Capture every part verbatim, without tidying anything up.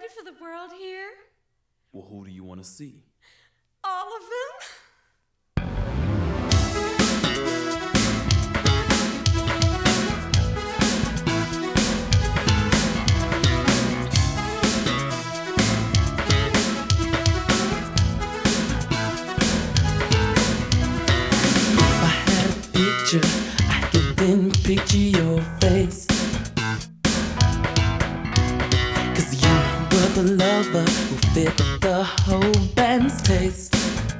for the world here? Well, who do you want to see? All of them? If I had a picture, I could then picture your face. Cause you were the lover who fit the whole band's taste.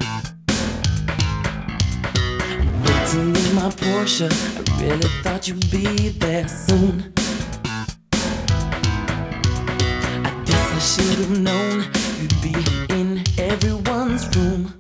Waiting in my Porsche, I really thought you'd be there soon. I guess I should have known you'd be in everyone's room.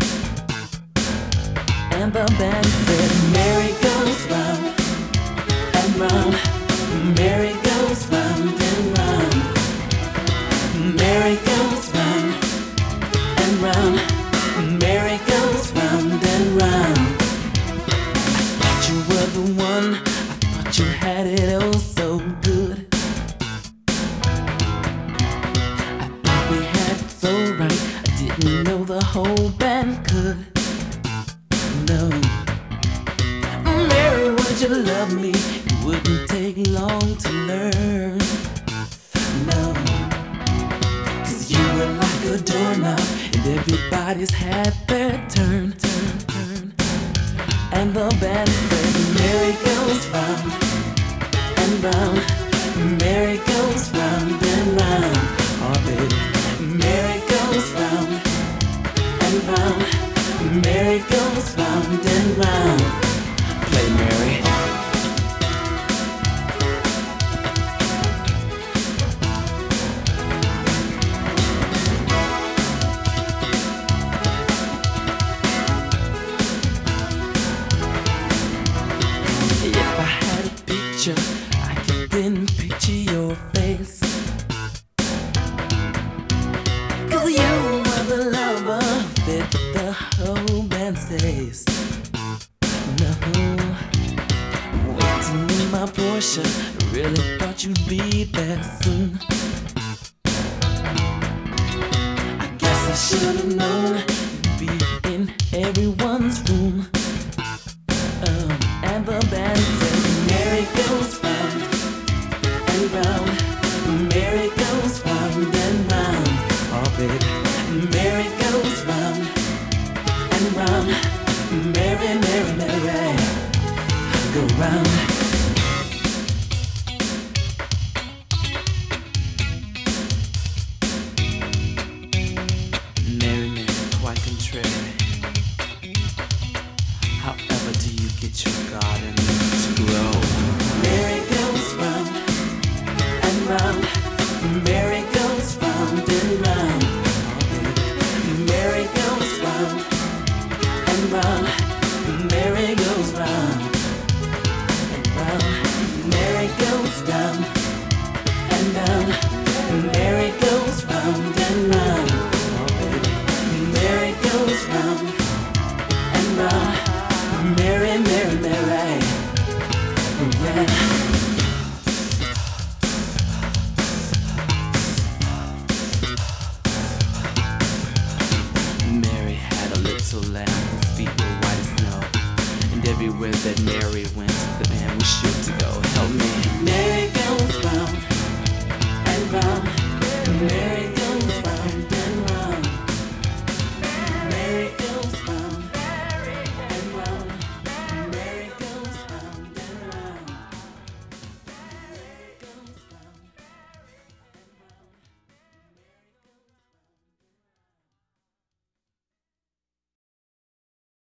And the band said, merry goes round and round, merry goes round and round, merry goes round and round, merry goes round and round. I thought you were the one, I thought you had it oh so good. I thought we had it so right, I didn't know the whole band could. No, Mary, would you love me? It wouldn't take long to learn. No, cause you were like a doorknob and everybody's had their turn, turn, turn. And the band said, Mary goes round and round, Mary goes round and round. Oh baby, Mary goes round and round, Mary goes round and round. Play Mary. If I had a picture, I could then picture your face. Cause you were the lover who fit the whole band's taste. No, waiting in my Porsche, I really thought you'd be there soon. I guess I should have known you'd be in everyone's room. Um, and the band said, Mary goes round and round, Mary goes round and round. Oh baby, Mary goes round and round, Mary, Mary, Mary, go round. Mary, Mary, quite contrary. However do you get your garden to grow? Mary goes round and round, Mary goes round and round. Mary goes round and round, Mary goes round and round. Mary goes down and down, Mary goes round and round. Oh baby, Mary goes round and round, Mary, Mary, Mary, yeah. Mary had a little lamb whose feet were white as snow, and everywhere that Mary went, the band was sure to go. Help me. Mary goes round and round, Mary goes